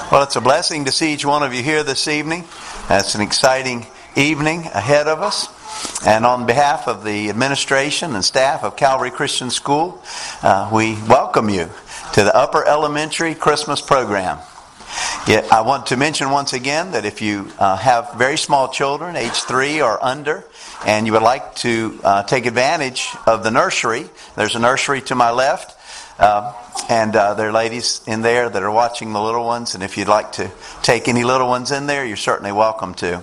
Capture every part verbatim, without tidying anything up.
Well, it's a blessing to see each one of you here this evening. It's an exciting evening ahead of us. And on behalf of the administration and staff of Calvary Christian School, uh, we welcome you to the Upper Elementary Christmas program. Yeah, I want to mention once again that if you uh, have very small children, age three or under, and you would like to uh, take advantage of the nursery, there's a nursery to my left. Uh, and uh, there are ladies in there that are watching the little ones, and if you'd like to take any little ones in there, you're certainly welcome to.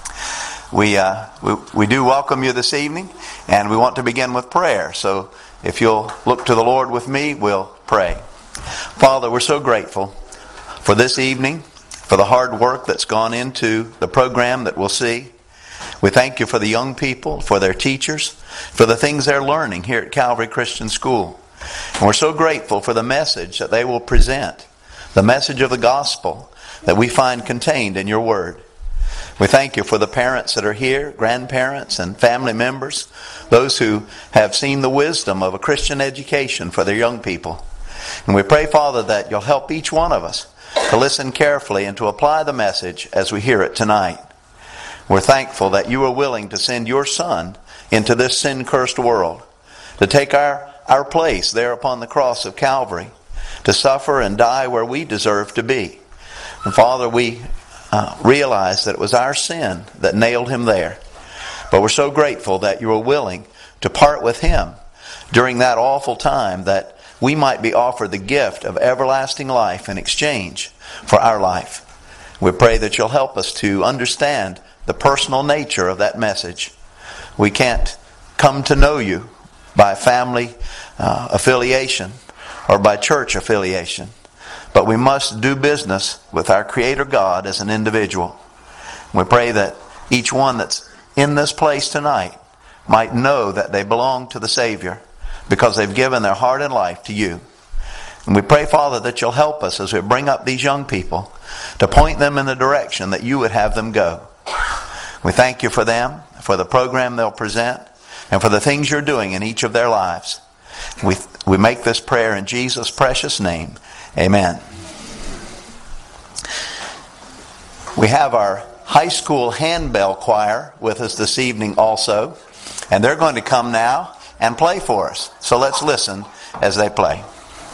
We, uh, we we do welcome you this evening, and we want to begin with prayer. So if you'll look to the Lord with me, we'll pray. Father, we're so grateful for this evening, for the hard work that's gone into the program that we'll see. We thank you for the young people, for their teachers, for the things they're learning here at Calvary Christian School. And we're so grateful for the message that they will present, the message of the gospel that we find contained in your word. We thank you for the parents that are here, grandparents and family members, those who have seen the wisdom of a Christian education for their young people. And we pray, Father, that you'll help each one of us to listen carefully and to apply the message as we hear it tonight. We're thankful that you are willing to send your Son into this sin-cursed world, to take our our place there upon the cross of Calvary, to suffer and die where we deserve to be. And Father, we uh, realize that it was our sin that nailed him there. But we're so grateful that you were willing to part with him during that awful time, that we might be offered the gift of everlasting life in exchange for our life. We pray that you'll help us to understand the personal nature of that message. We can't come to know you by family uh, affiliation or by church affiliation, but we must do business with our Creator God as an individual. We pray that each one that's in this place tonight might know that they belong to the Savior because they've given their heart and life to you. And we pray, Father, that you'll help us as we bring up these young people to point them in the direction that you would have them go. We thank you for them, for the program they'll present, and for the things you're doing in each of their lives. We we make this prayer in Jesus' precious name. Amen. We have our high school handbell choir with us this evening also. And they're going to come now and play for us. So let's listen as they play.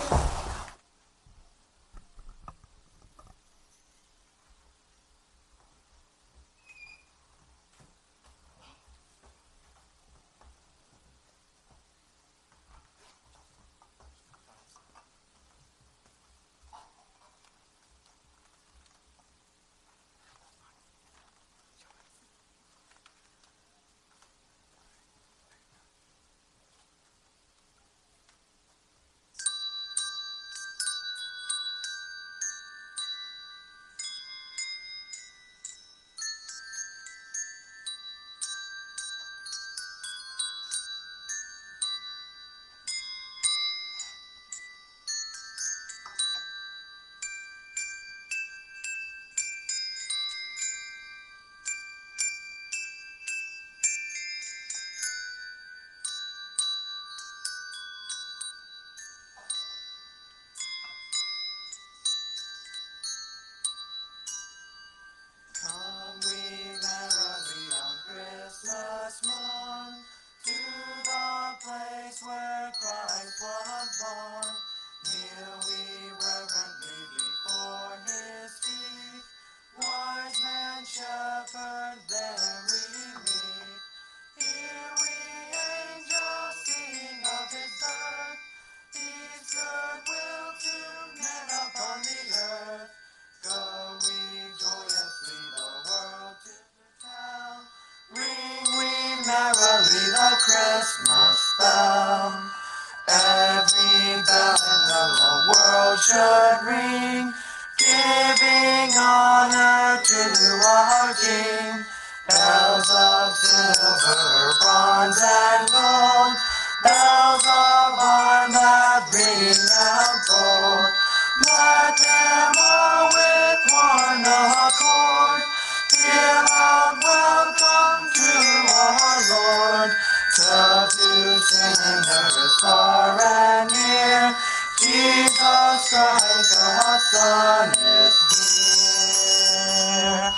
Merrily the Christmas bell. Every bell in the whole world should ring, giving honor to our King. Bells of silver, bronze, and gold, bells of iron that ring out gold. Let them all with one accord peal out welcome to our Lord. Tell to sinners far and near, Jesus Jesus Christ, our Son, is here.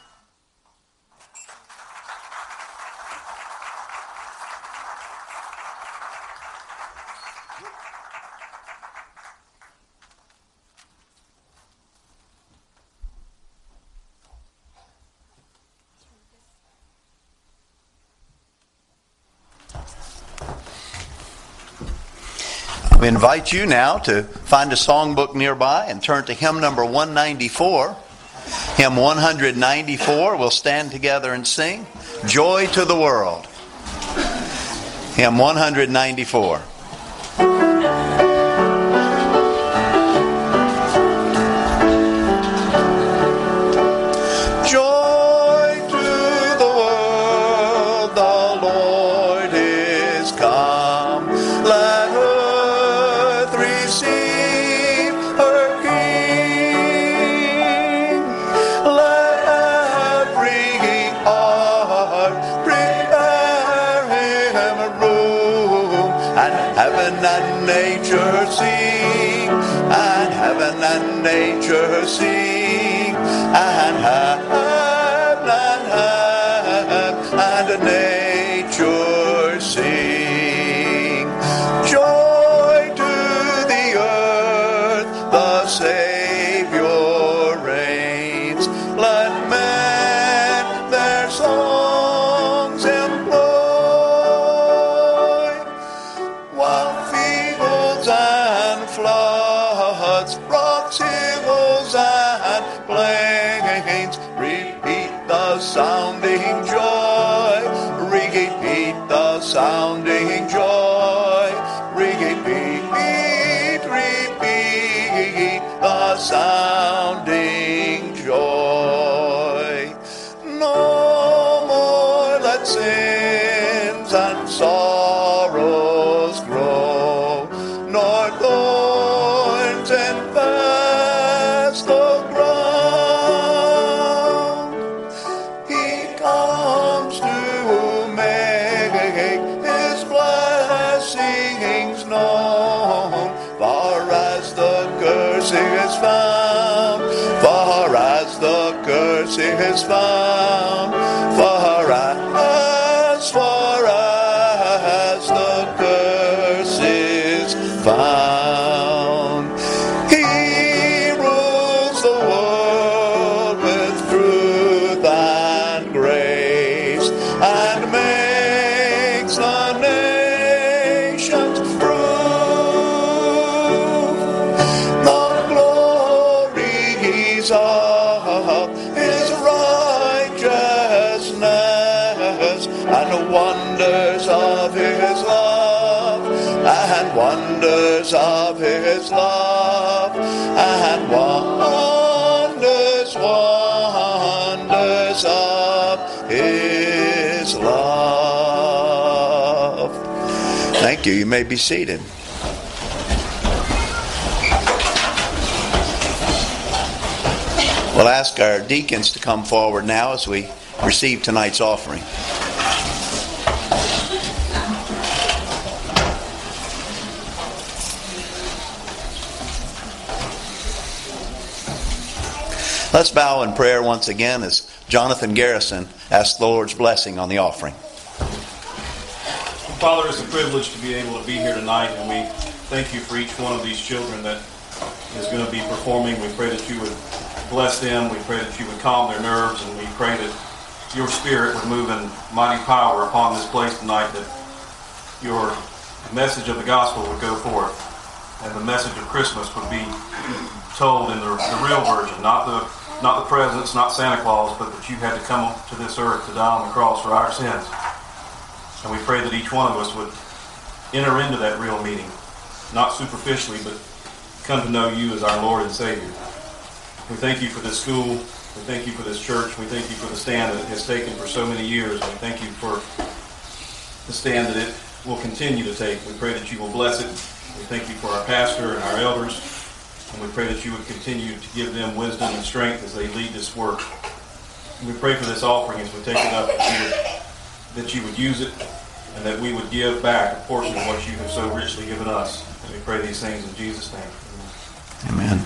We invite you now to find a songbook nearby and turn to hymn number one ninety-four. Hymn one ninety-four, we'll stand together and sing, Joy to the World. Hymn one ninety-four. Nature sing, and heaven and nature sing, and heaven and nature sing. Joy to the earth, the Savior reigns. Let men their songs employ, while fields and floods, rocks, hills, and plains repeat the sounding joy. Repeat the sounding joy. Repeat, repeat the sounding joy. No more let sins and sorrows grow, nor thorns infest the ground. He comes to make his blessings known, far as the curse is found, far as the curse is found, far as, far as the curse is found. He rules the world with truth and grace, and makes the nations prove the glories of his righteousness, and the wonders of his love, and wonders of his love, and wonders, wonders of his love. Thank you. You may be seated. We'll ask our deacons to come forward now as we receive tonight's offering. Let's bow in prayer once again as Jonathan Garrison asks the Lord's blessing on the offering. Father, it's a privilege to be able to be here tonight, and we thank you for each one of these children that is going to be performing. We pray that you would bless them. We pray that you would calm their nerves, and we pray that your Spirit would move in mighty power upon this place tonight, that your message of the gospel would go forth, and the message of Christmas would be told in the, the real version, not the not the presents, not Santa Claus, but that you had to come to this earth to die on the cross for our sins. And we pray that each one of us would enter into that real meaning, not superficially, but come to know you as our Lord and Savior. We thank you for this school. We thank you for this church. We thank you for the stand that it has taken for so many years. We thank you for the stand that it will continue to take. We pray that you will bless it. We thank you for our pastor and our elders. And we pray that you would continue to give them wisdom and strength as they lead this work. And we pray for this offering as we take it up, that you would, that you would use it, and that we would give back a portion of what you have so richly given us. And we pray these things in Jesus' name. Amen.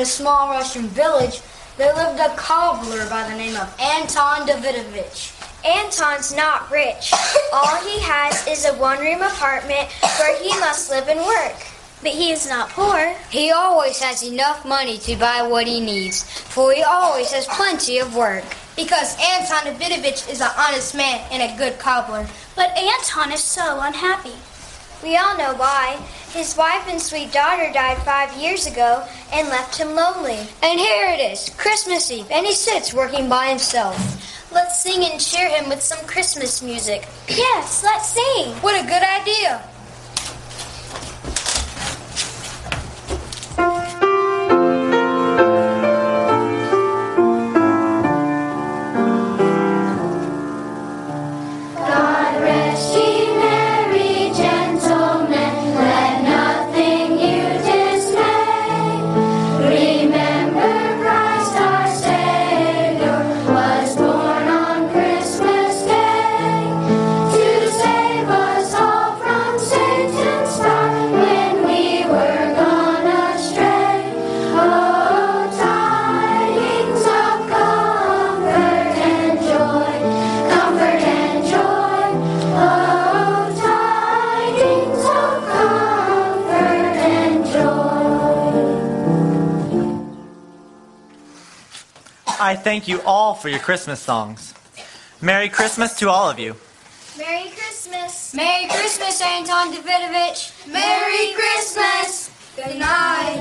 a small Russian village, there lived a cobbler by the name of Anton Davidovich. Anton's not rich. All he has is a one-room apartment where he must live and work. But he is not poor. He always has enough money to buy what he needs, for he always has plenty of work. Because Anton Davidovich is an honest man and a good cobbler. But Anton is so unhappy. We all know why. His wife and sweet daughter died five years ago and left him lonely. And here it is, Christmas Eve, and he sits working by himself. Let's sing and cheer him with some Christmas music. Yes, let's sing. What a good idea. I thank you all for your Christmas songs. Merry Christmas to all of you. Merry Christmas. Merry Christmas, Anton Davidovich. Merry Christmas. Good night.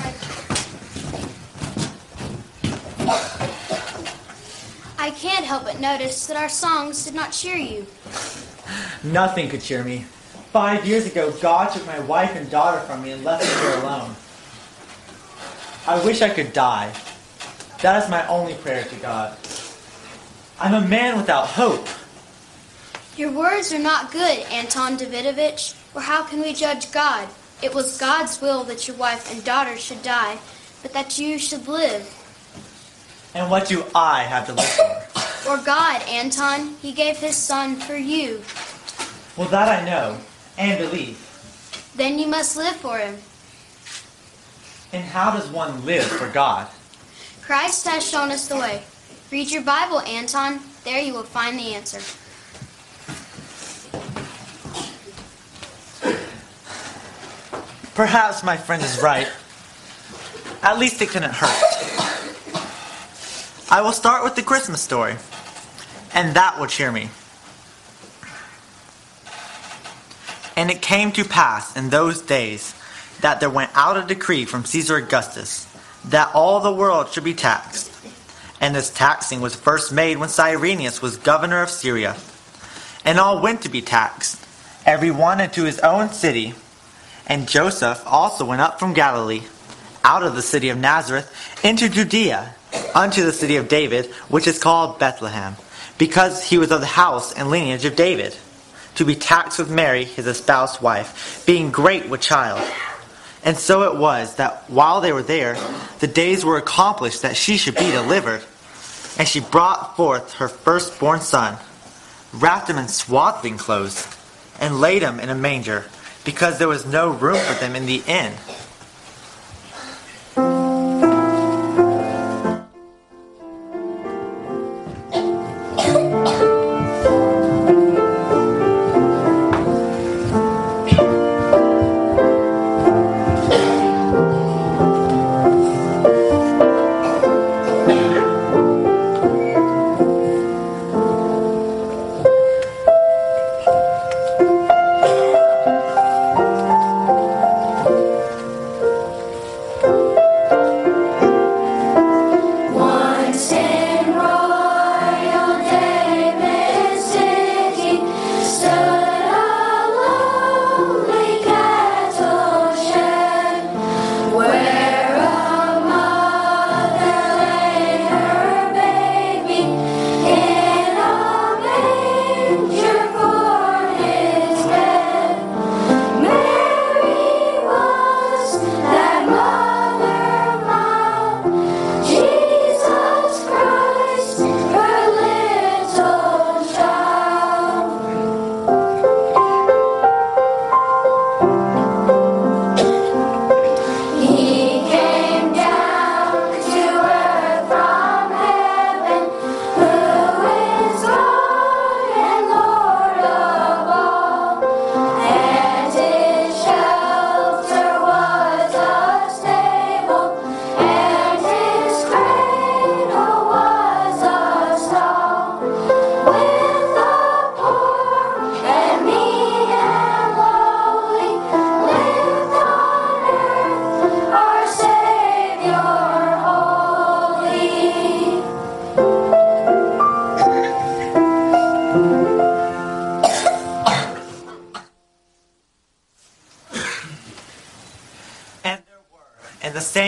I can't help but notice that our songs did not cheer you. Nothing could cheer me. Five years ago, God took my wife and daughter from me and left me here alone. I wish I could die. That is my only prayer to God. I'm a man without hope. Your words are not good, Anton Davidovich, or how can we judge God? It was God's will that your wife and daughter should die, but that you should live. And what do I have to live for? Or God, Anton. He gave his son for you. Well, that I know, and believe. Then you must live for him. And how does one live for God? Christ has shown us the way. Read your Bible, Anton. There you will find the answer. Perhaps my friend is right. At least it couldn't hurt. I will start with the Christmas story, and that will cheer me. And it came to pass in those days that there went out a decree from Caesar Augustus that all the world should be taxed. And this taxing was first made when Cyrenius was governor of Syria. And all went to be taxed, every one into his own city. And Joseph also went up from Galilee, out of the city of Nazareth, into Judea, unto the city of David, which is called Bethlehem, because he was of the house and lineage of David, to be taxed with Mary, his espoused wife, being great with child. And so it was that while they were there, the days were accomplished that she should be delivered. And she brought forth her firstborn son, wrapped him in swaddling clothes, and laid him in a manger, because there was no room for them in the inn.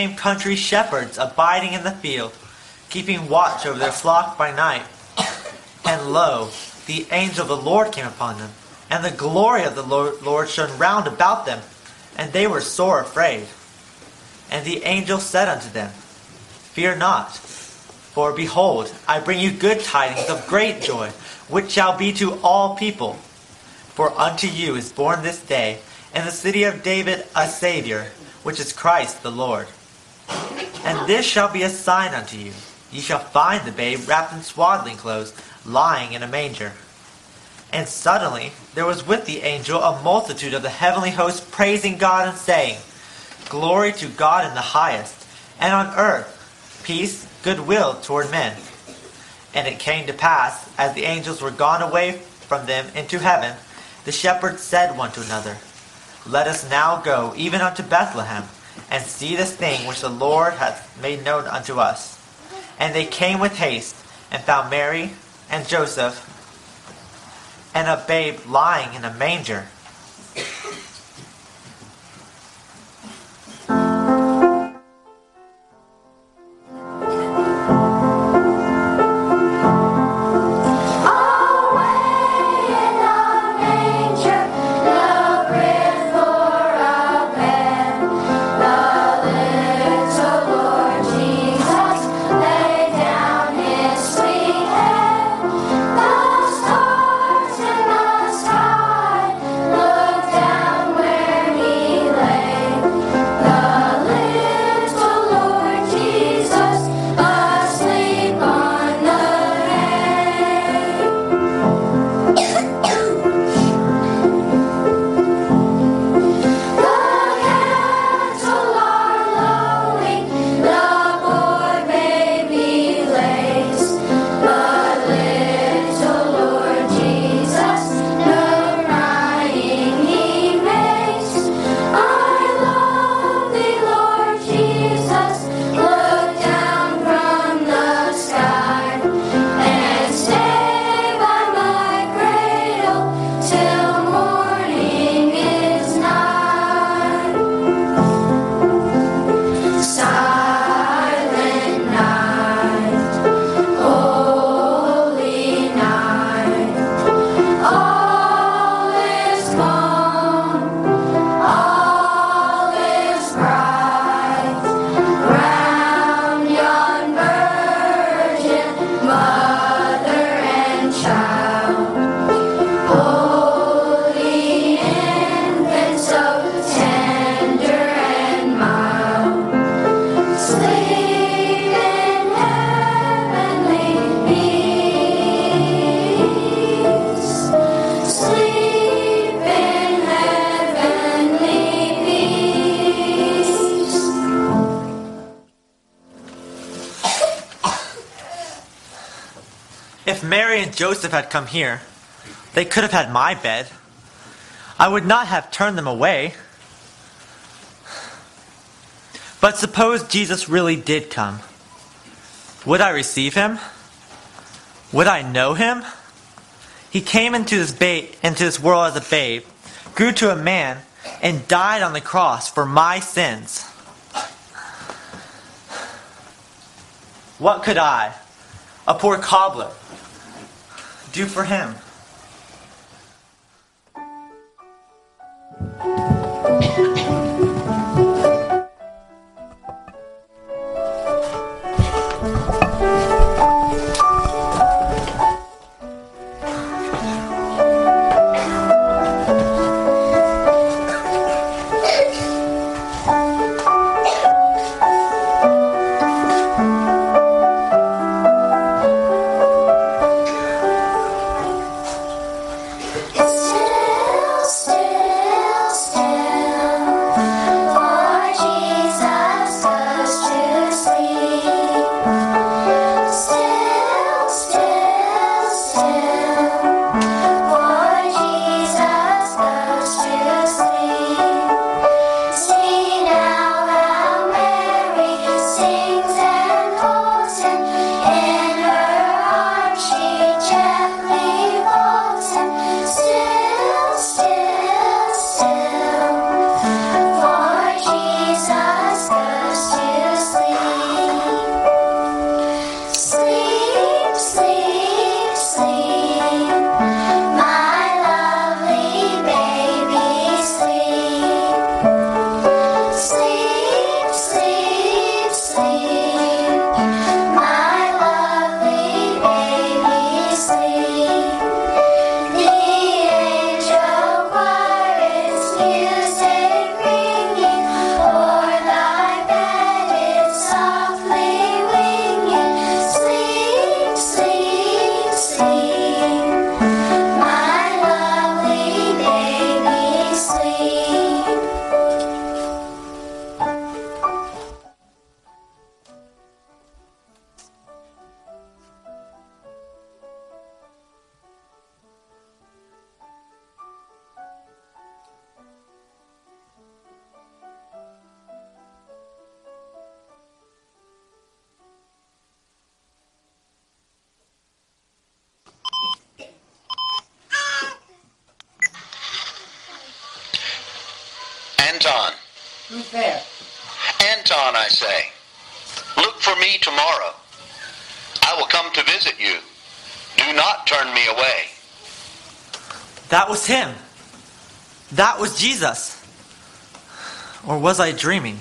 same country shepherds abiding in the field, keeping watch over their flock by night. And lo, the angel of the Lord came upon them, and the glory of the Lord shone round about them, and they were sore afraid. And the angel said unto them, Fear not, for behold, I bring you good tidings of great joy, which shall be to all people. For unto you is born this day in the city of David a Savior, which is Christ the Lord. And this shall be a sign unto you. Ye shall find the babe wrapped in swaddling clothes, lying in a manger. And suddenly there was with the angel a multitude of the heavenly host, praising God and saying, Glory to God in the highest, and on earth peace, goodwill toward men. And it came to pass, as the angels were gone away from them into heaven, the shepherds said one to another, Let us now go even unto Bethlehem, and see this thing which the Lord hath made known unto us. And they came with haste, and found Mary and Joseph, and a babe lying in a manger. If Mary and Joseph had come here, they could have had my bed. I would not have turned them away. But suppose Jesus really did come. Would I receive him? Would I know him? He came into this, ba- into this world as a babe, grew to a man, and died on the cross for my sins. What could I, a poor cobbler, do for him? Anton. Who's there? Anton, I say. Look for me tomorrow. I will come to visit you. Do not turn me away. That was him. That was Jesus. Or was I dreaming?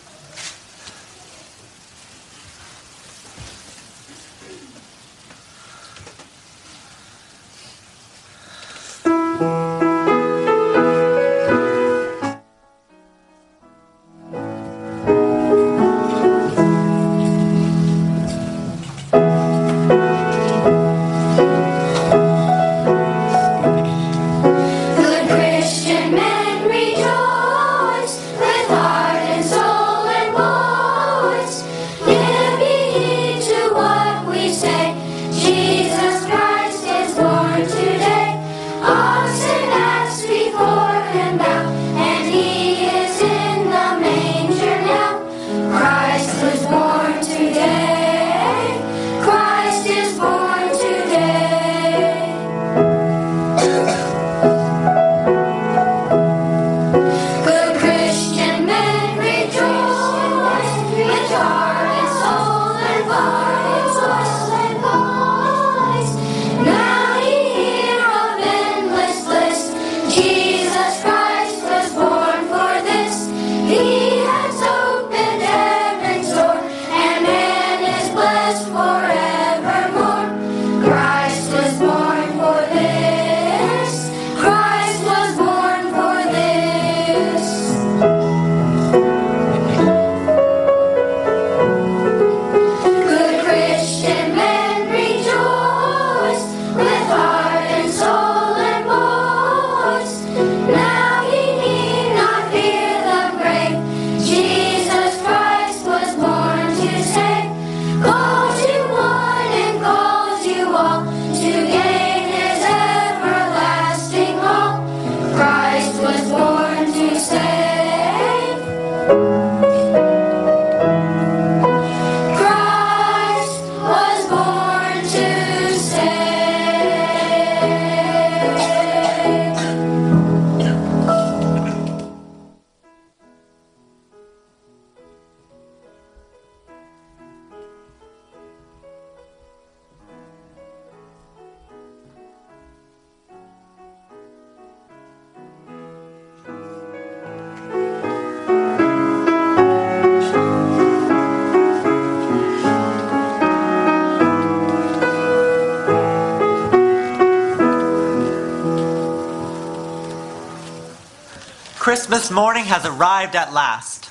Christmas morning has arrived at last.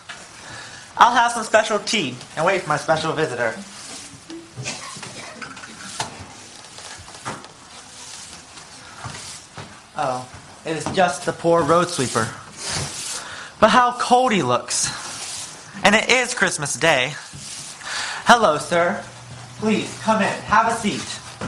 I'll have some special tea and wait for my special visitor. Oh, it is just the poor road sweeper. But how cold he looks. And it is Christmas Day. Hello, sir. Please, come in. Have a seat.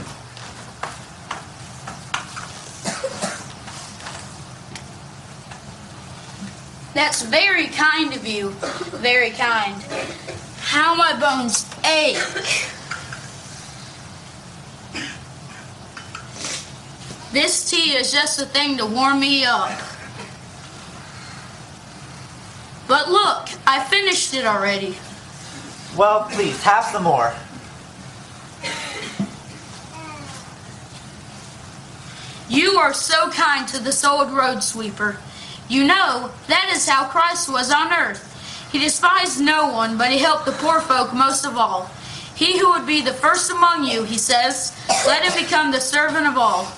That's very kind of you. Very kind. How my bones ache. This tea is just the thing to warm me up. But look, I finished it already. Well, please, have some more. You are so kind to this old road sweeper. You know, that is how Christ was on earth. He despised no one, but he helped the poor folk most of all. He who would be the first among you, he says, let him become the servant of all.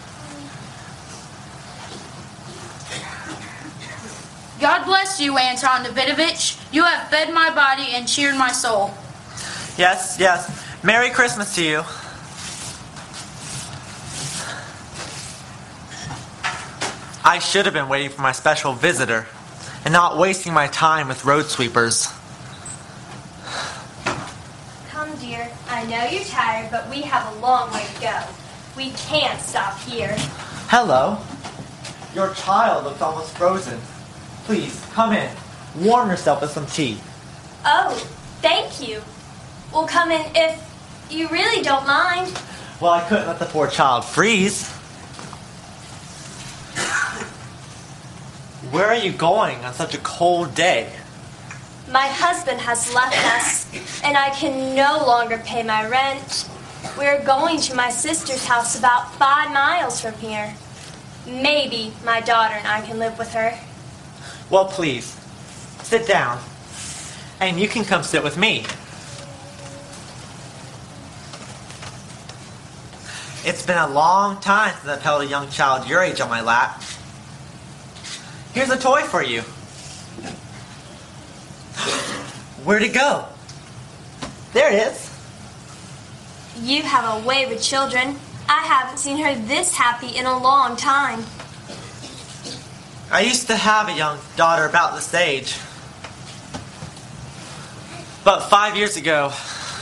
God bless you, Anton Davidovich. You have fed my body and cheered my soul. Yes, yes. Merry Christmas to you. I should have been waiting for my special visitor and not wasting my time with road sweepers. Come, dear. I know you're tired, but we have a long way to go. We can't stop here. Hello. Your child looks almost frozen. Please, come in. Warm yourself with some tea. Oh, thank you. We'll come in if you really don't mind. Well, I couldn't let the poor child freeze. Where are you going on such a cold day? My husband has left us, and I can no longer pay my rent. We're going to my sister's house about five miles from here. Maybe my daughter and I can live with her. Well, please, sit down, and you can come sit with me. It's been a long time since I've held a young child your age on my lap. Here's a toy for you. Where'd it go? There it is. You have a way with children. I haven't seen her this happy in a long time. I used to have a young daughter about this age. But five years ago,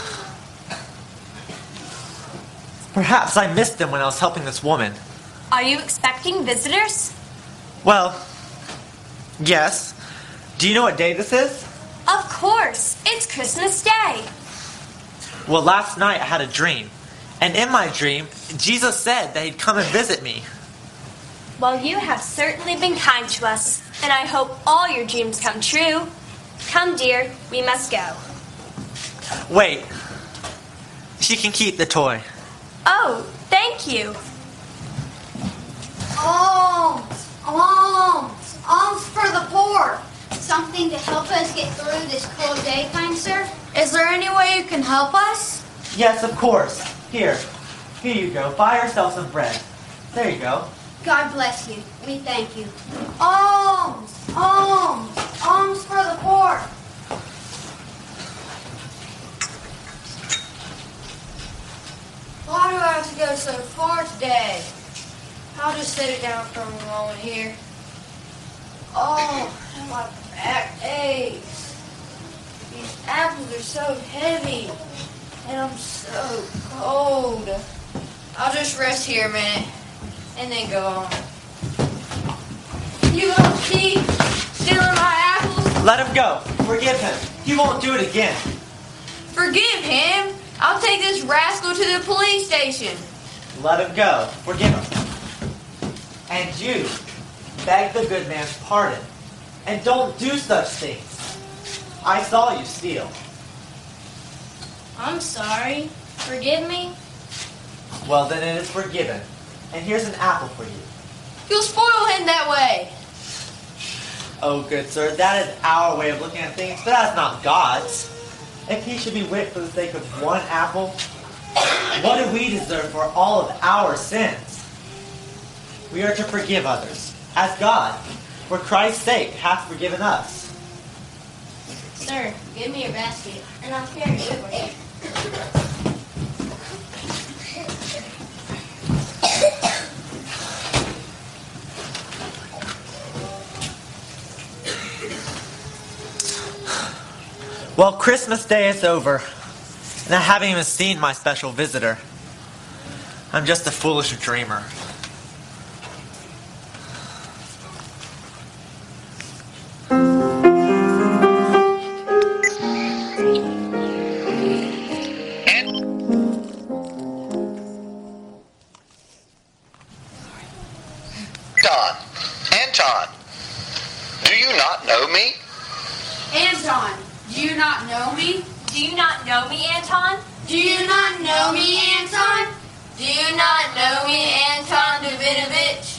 perhaps I missed them when I was helping this woman. Are you expecting visitors? Well, yes. Do you know what day this is? Of course. It's Christmas Day. Well, last night I had a dream. And in my dream, Jesus said that he'd come and visit me. Well, you have certainly been kind to us, and I hope all your dreams come true. Come, dear, we must go. Wait. She can keep the toy. Oh, thank you. Alms! Alms! Alms for the poor! Something to help us get through this cold day, kind sir? Is there any way you can help us? Yes, of course. Here. Here you go. Buy yourself some bread. There you go. God bless you. We thank you. Alms! Alms! Alms for the poor! Why do I have to go so far today? I'll just sit it down for a moment here. Oh, my back aches. These apples are so heavy, and I'm so cold. I'll just rest here a minute, and then go on. You little thief, stealing my apples? Let him go. Forgive him. He won't do it again. Forgive him? I'll take this rascal to the police station. Let him go. Forgive him. And you, beg the good man's pardon. And don't do such things. I saw you steal. I'm sorry. Forgive me? Well, then it is forgiven. And here's an apple for you. You'll spoil him that way. Oh, good sir, that is our way of looking at things, but that's not God's. If he should be whipped for the sake of one apple, what do we deserve for all of our sins? We are to forgive others, as God, for Christ's sake, hath forgiven us. Sir, give me a basket, and I'll carry it for you. Well, Christmas Day is over, and I haven't even seen my special visitor. I'm just a foolish dreamer. Anton, Anton, do you not know me? Anton, do you not know me? Do you not know me, Anton? Do you not know me, Anton? Do you not know me, Anton Davidovich?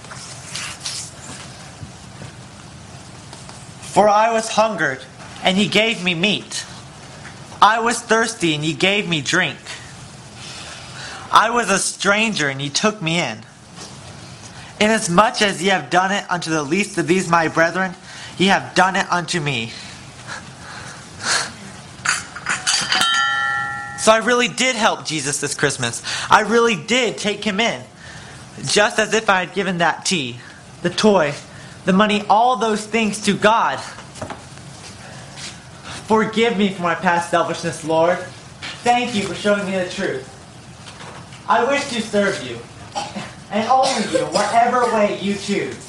For I was hungered, and ye gave me meat. I was thirsty, and ye gave me drink. I was a stranger, and ye took me in. Inasmuch as ye have done it unto the least of these my brethren, ye have done it unto me. So I really did help Jesus this Christmas. I really did take him in. Just as if I had given that tea, the toy, the money, all those things to God. Forgive me for my past selfishness, Lord. Thank you for showing me the truth. I wish to serve you, and only you, whatever way you choose.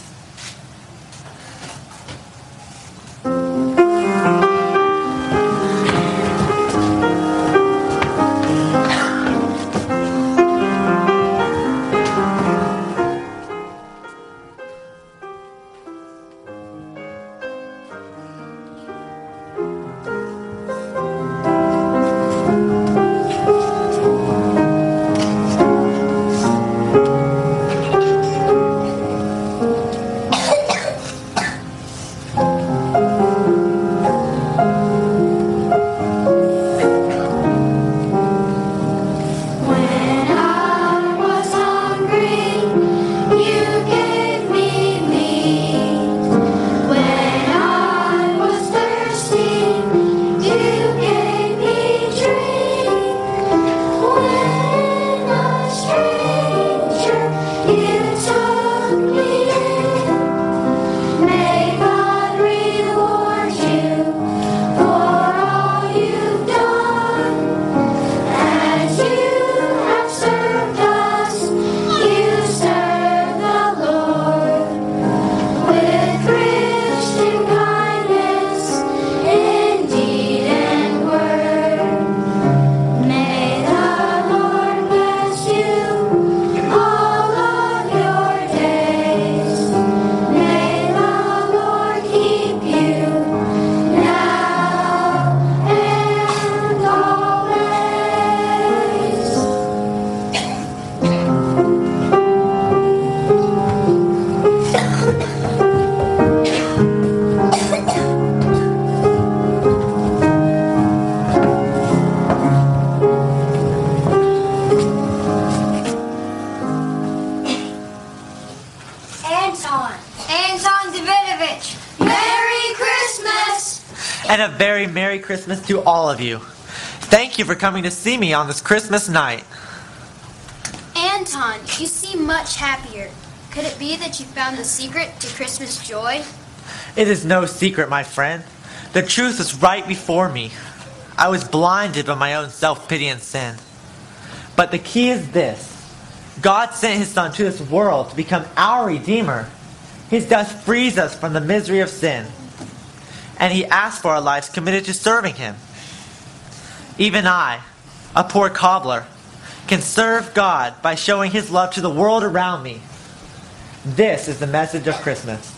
And a very Merry Christmas to all of you. Thank you for coming to see me on this Christmas night. Anton, you seem much happier. Could it be that you found the secret to Christmas joy? It is no secret, my friend. The truth is right before me. I was blinded by my own self-pity and sin. But the key is this. God sent His Son to this world to become our Redeemer. His death frees us from the misery of sin. And He asks for our lives committed to serving Him. Even I, a poor cobbler, can serve God by showing His love to the world around me. This is the message of Christmas.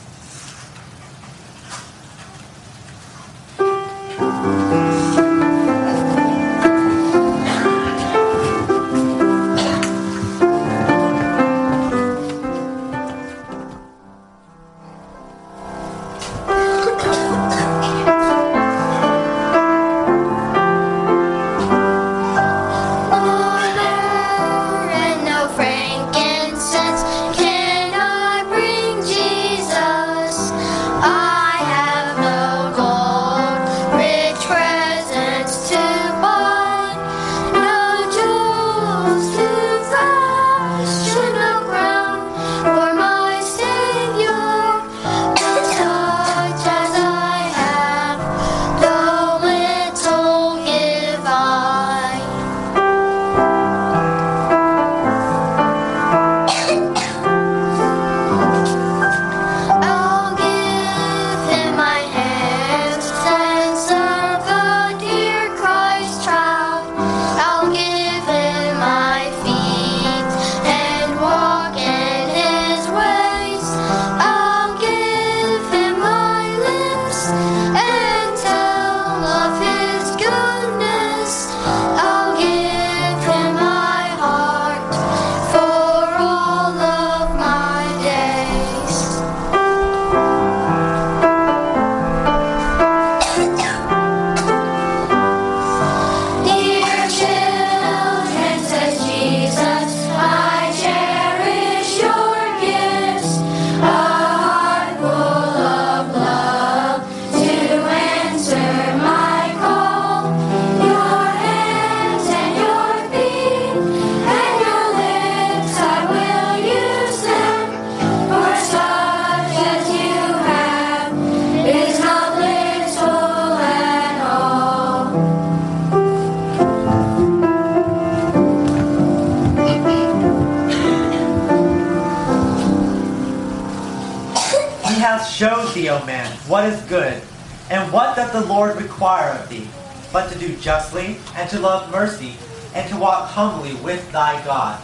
Show thee, O man, what is good, and what doth the Lord require of thee, but to do justly, and to love mercy, and to walk humbly with thy God.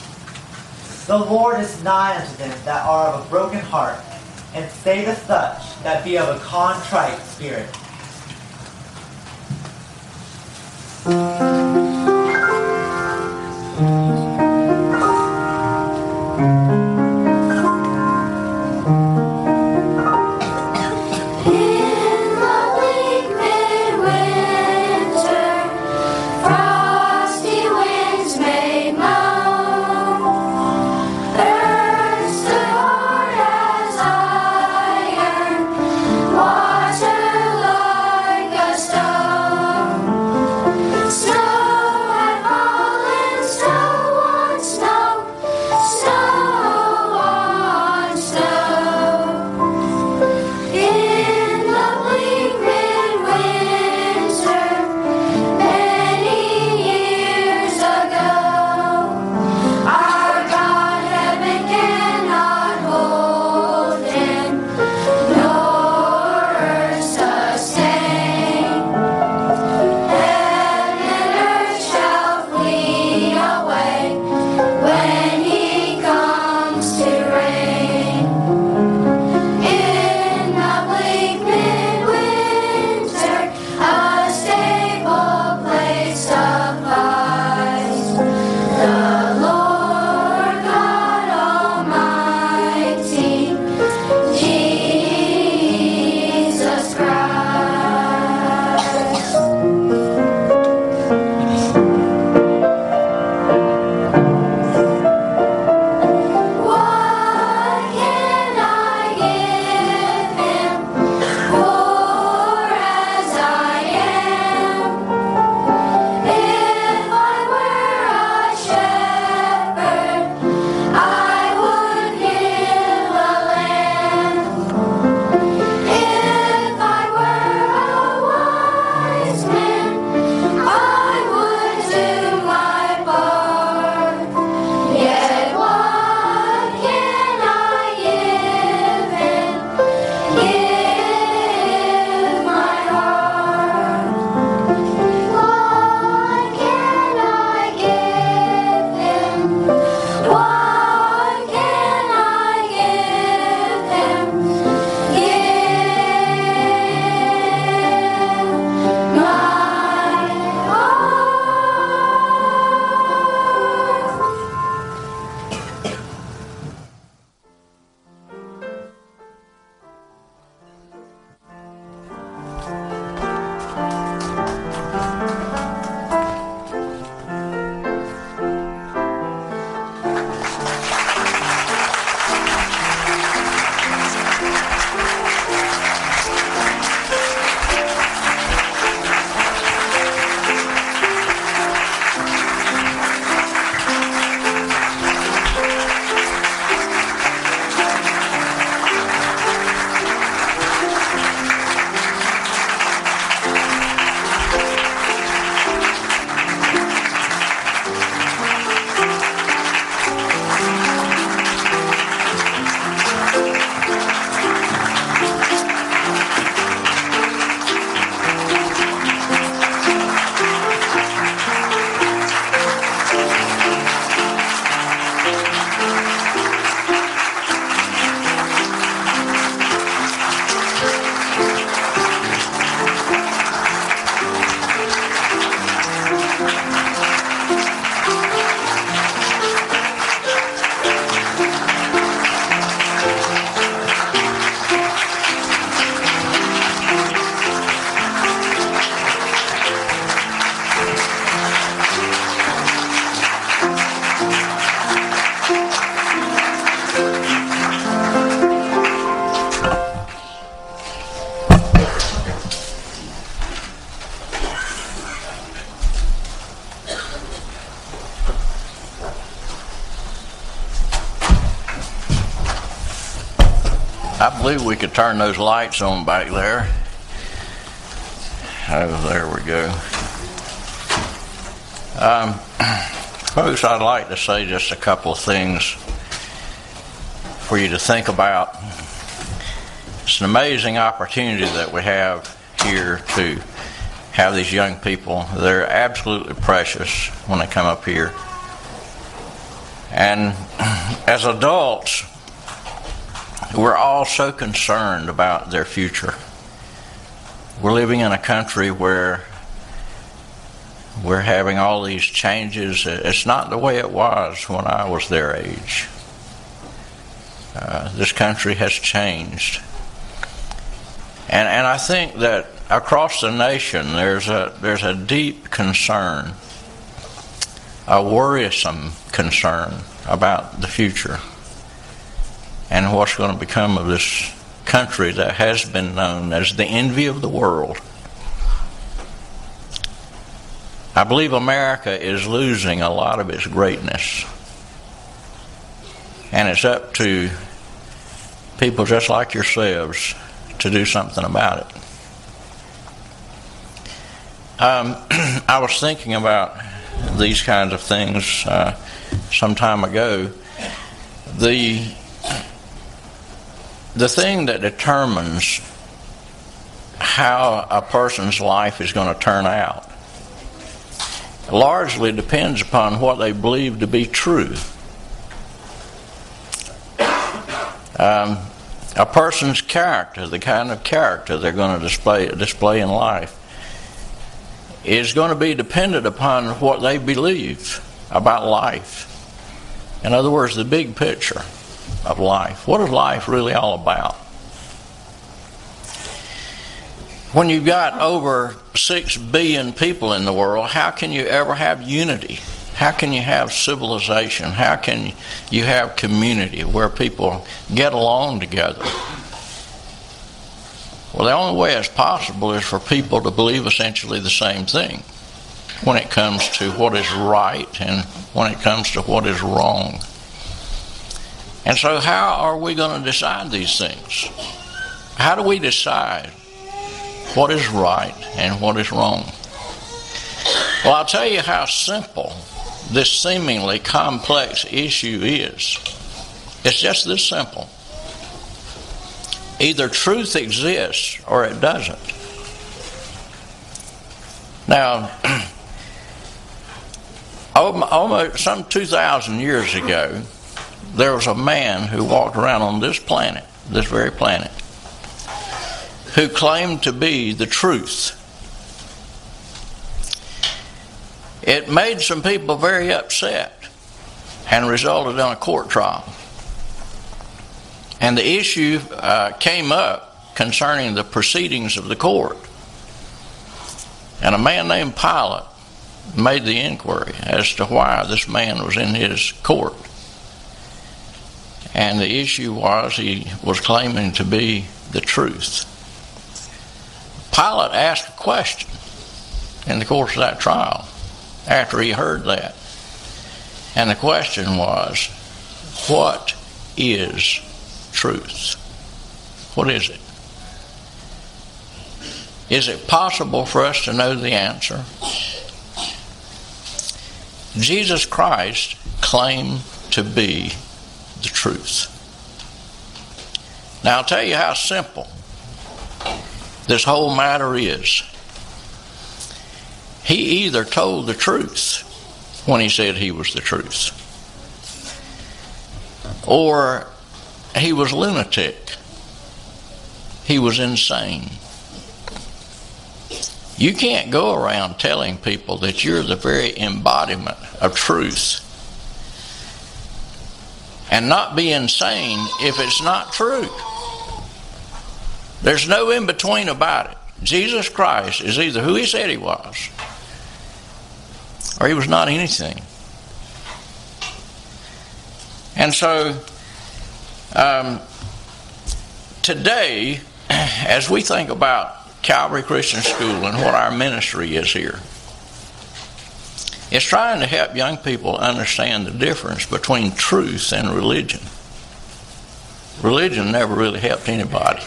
The Lord is nigh unto them that are of a broken heart, and saveth such that be of a contrite spirit. Water like a stone. Snow I believe we could turn those lights on back there. Oh, there we go. Um, folks, I'd like to say just a couple of things for you to think about. It's an amazing opportunity that we have here to have these young people. They're absolutely precious when they come up here. And as adults, we're all so concerned about their future. We're living in a country where we're having all these changes. It's not the way it was when I was their age. Uh, this country has changed. And and I think that across the nation there's a there's a deep concern, a worrisome concern about the future and what's going to become of this country that has been known as the envy of the world. I believe America is losing a lot of its greatness. And it's up to people just like yourselves to do something about it. Um, I was thinking about these kinds of things uh, some time ago. The The thing that determines how a person's life is going to turn out largely depends upon what they believe to be true. Um, a person's character, the kind of character they're going to display, display in life, is going to be dependent upon what they believe about life. In other words, the big picture of life. What is life really all about? When you've got over six billion people in the world, how can you ever have unity? How can you have civilization? How can you have community where people get along together? Well, the only way it's possible is for people to believe essentially the same thing when it comes to what is right and when it comes to what is wrong. And so how are we going to decide these things? How do we decide what is right and what is wrong? Well, I'll tell you how simple this seemingly complex issue is. It's just this simple. Either truth exists or it doesn't. Now, almost some two thousand years ago, there was a man who walked around on this planet, this very planet, who claimed to be the truth. It made some people very upset and resulted in a court trial. And the issue uh, came up concerning the proceedings of the court. And a man named Pilate made the inquiry as to why this man was in his court. And the issue was he was claiming to be the truth. Pilate asked a question in the course of that trial after he heard that. And the question was, what is truth? What is it? Is it possible for us to know the answer? Jesus Christ claimed to be the truth. Now I'll tell you how simple this whole matter is. He either told the truth when he said he was the truth, or he was lunatic. He was insane. You can't go around telling people that you're the very embodiment of truth and not be insane if it's not true. There's no in between about it. Jesus Christ is either who he said he was, or he was not anything. And so, um, today, as we think about Calvary Christian School and what our ministry is here, it's trying to help young people understand the difference between truth and religion. religion never really helped anybody.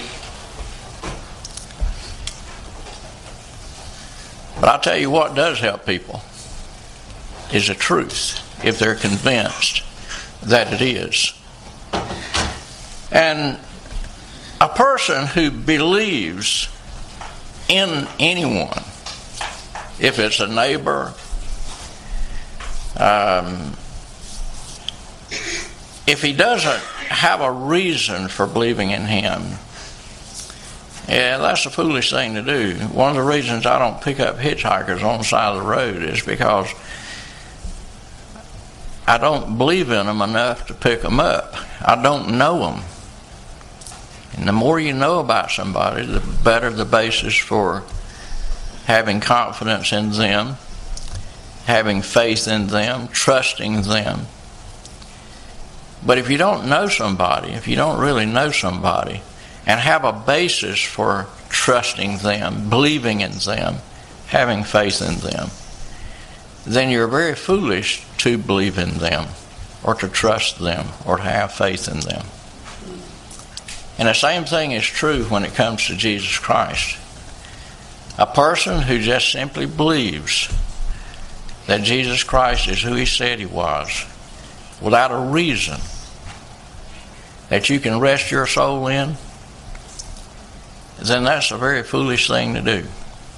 But I'll tell you what does help people is the truth, if they're convinced that it is. And a person who believes in anyone, if it's a neighbor, um, if he doesn't have a reason for believing in him, yeah, that's a foolish thing to do. One of the reasons I don't pick up hitchhikers on the side of the road is because I don't believe in them enough to pick them up. I don't know them. And the more you know about somebody, the better the basis for having confidence in them, having faith in them, trusting them. But if you don't know somebody, if you don't really know somebody, and have a basis for trusting them, believing in them, having faith in them, then you're very foolish to believe in them, or to trust them, or to have faith in them. And the same thing is true when it comes to Jesus Christ. A person who just simply believes that Jesus Christ is who he said he was, without a reason that you can rest your soul in, then that's a very foolish thing to do.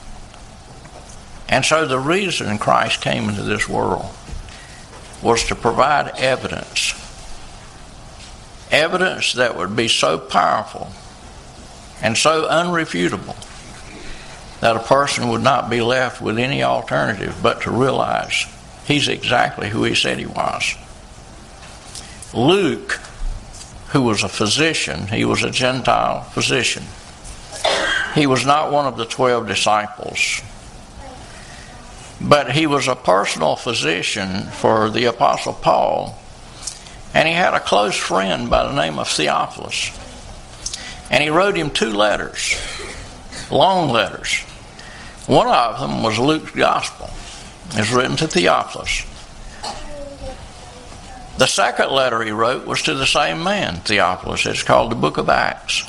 And so the reason Christ came into this world was to provide evidence. Evidence that would be so powerful and so unrefutable that a person would not be left with any alternative but to realize he's exactly who he said he was. Luke, who was a physician, he was a Gentile physician. He was not one of the twelve disciples, but he was a personal physician for the Apostle Paul, and he had a close friend by the name of Theophilus. And he wrote him two letters, long letters. One of them was Luke's Gospel. It was written to Theophilus. The second letter he wrote was to the same man, Theophilus. It's called the Book of Acts.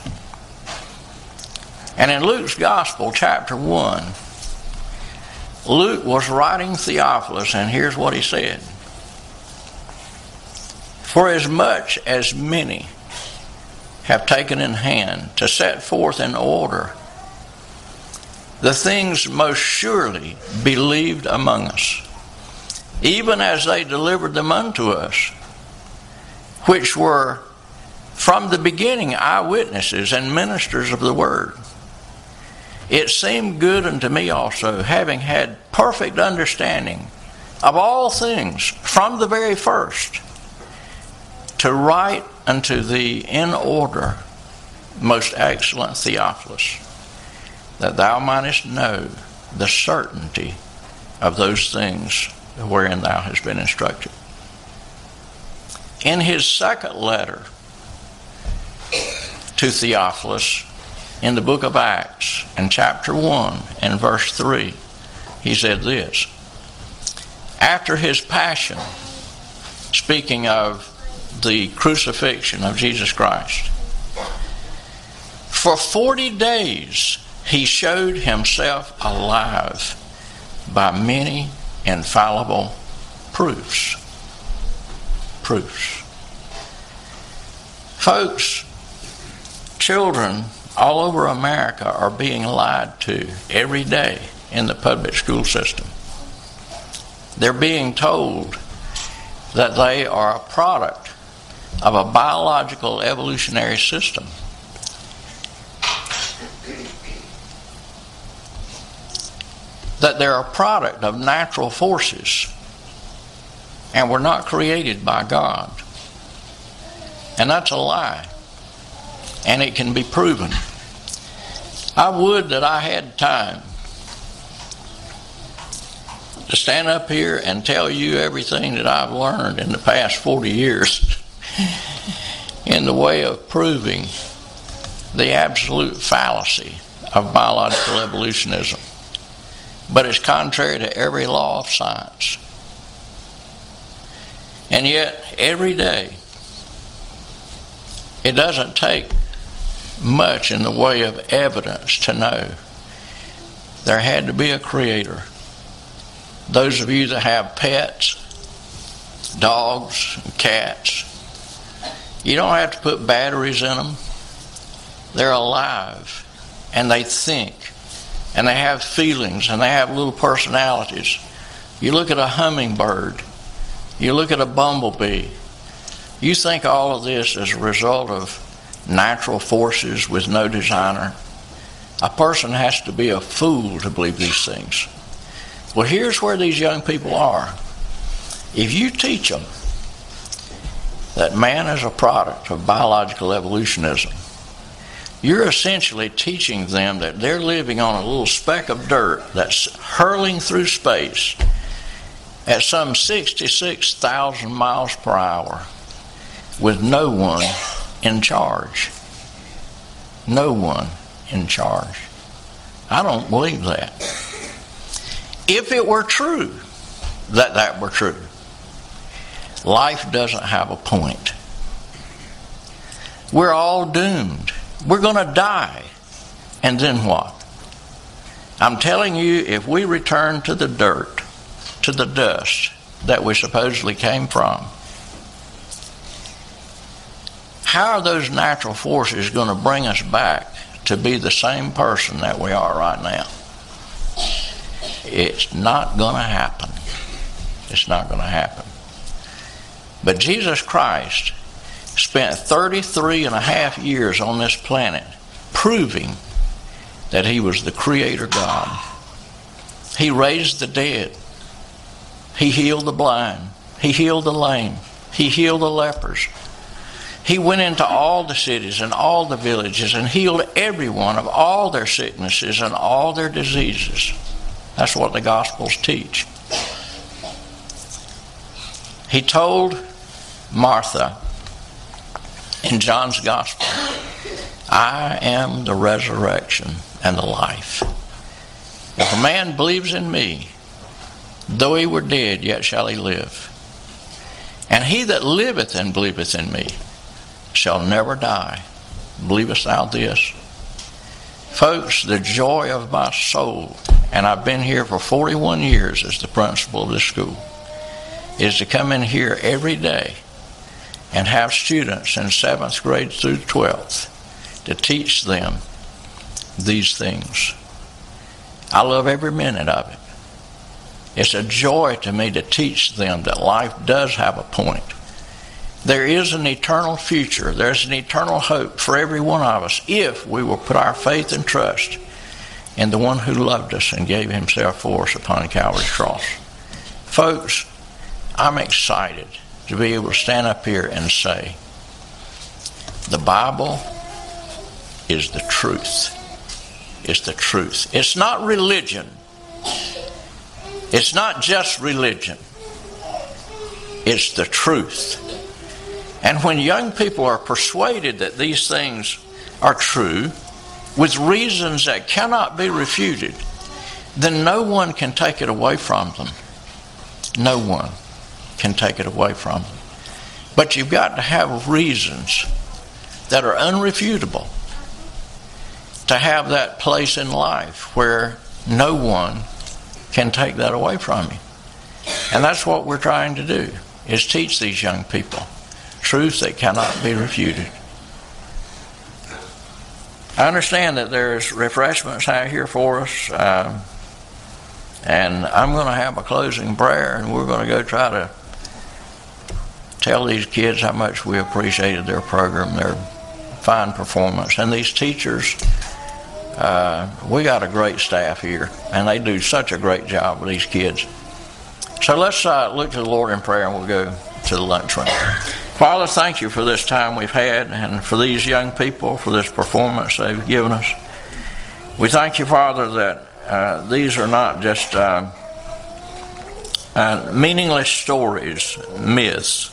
And in Luke's Gospel, chapter one, Luke was writing Theophilus, and here's what he said. For as much as many have taken in hand to set forth in order the things most surely believed among us, even as they delivered them unto us, which were from the beginning eyewitnesses and ministers of the word. It seemed good unto me also, having had perfect understanding of all things from the very first, to write unto thee in order, most excellent Theophilus, that thou mightest know the certainty of those things wherein thou hast been instructed. In his second letter to Theophilus, in the book of Acts, in chapter one and verse three, he said this. After his passion, speaking of the crucifixion of Jesus Christ, for forty days he showed himself alive by many infallible proofs. Proofs. Folks, children all over America are being lied to every day in the public school system. They're being told that they are a product of a biological evolutionary system. That they're a product of natural forces and were not created by God. And that's a lie. And it can be proven. I would that I had time to stand up here and tell you everything that I've learned in the past forty years in the way of proving the absolute fallacy of biological evolutionism. But it's contrary to every law of science. And yet, every day, It doesn't take much in the way of evidence to know there had to be a creator. Those of you that have pets, dogs, and cats, you don't have to put batteries in them. They're alive, and they think, and they have feelings, and they have little personalities. You look at a hummingbird, you look at a bumblebee, you think all of this is a result of natural forces with no designer. A person has to be a fool to believe these things. Well, here's where these young people are. If you teach them that man is a product of biological evolutionism, you're essentially teaching them that they're living on a little speck of dirt that's hurling through space at some sixty-six thousand miles per hour with no one in charge. No one in charge. I don't believe that. If it were true that that were true, life doesn't have a point. We're all doomed. We're going to die. And then what? I'm telling you, if we return to the dirt, to the dust that we supposedly came from, how are those natural forces going to bring us back to be the same person that we are right now? It's not going to happen. It's not going to happen. But Jesus Christ spent thirty-three and a half years on this planet proving that he was the Creator God. He raised the dead. He healed the blind. He healed the lame. He healed the lepers. He went into all the cities and all the villages and healed everyone of all their sicknesses and all their diseases. That's what the Gospels teach. He told Martha in John's Gospel, I am the resurrection and the life. If a man believes in me, though he were dead, yet shall he live. And he that liveth and believeth in me shall never die. Believest thou this? Folks, the joy of my soul, and I've been here for forty-one years as the principal of this school, is to come in here every day and have students in seventh grade through twelfth to teach them these things. I love every minute of it. It's a joy to me to teach them that life does have a point. There is an eternal future. There's an eternal hope for every one of us if we will put our faith and trust in the one who loved us and gave himself for us upon Calvary's cross. Folks, I'm excited to be able to stand up here and say, the Bible is the truth. It's the truth. It's not religion. It's not just religion. It's the truth. And when young people are persuaded that these things are true, with reasons that cannot be refuted, then no one can take it away from them. No one can take it away from them. But you've got to have reasons that are unrefutable to have that place in life where no one can take that away from you. And that's what we're trying to do, is teach these young people truth that cannot be refuted. I understand that there's refreshments out here for us, uh, and I'm going to have a closing prayer, and we're going to go try to tell these kids how much we appreciated their program, their fine performance. And these teachers, uh, we got a great staff here, and they do such a great job with these kids. So let's uh, look to the Lord in prayer, and we'll go to the lunchroom. Father, thank you for this time we've had and for these young people, for this performance they've given us. We thank you, Father, that uh, these are not just uh, uh, meaningless stories, myths,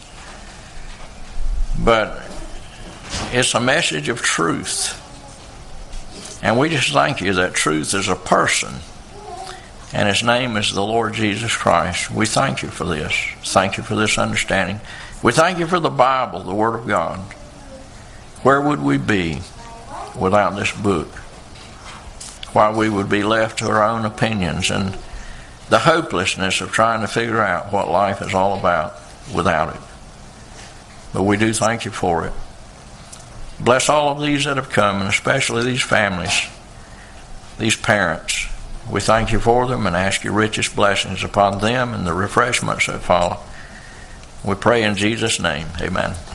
but it's a message of truth. And we just thank you that truth is a person, and his name is the Lord Jesus Christ. We thank you for this. Thank you for this understanding. We thank you for the Bible, the Word of God. Where would we be without this book? Why we would be left to our own opinions and the hopelessness of trying to figure out what life is all about without it. But we do thank you for it. Bless all of these that have come, and especially these families, these parents. We thank you for them and ask your richest blessings upon them and the refreshments that follow. We pray in Jesus' name. Amen.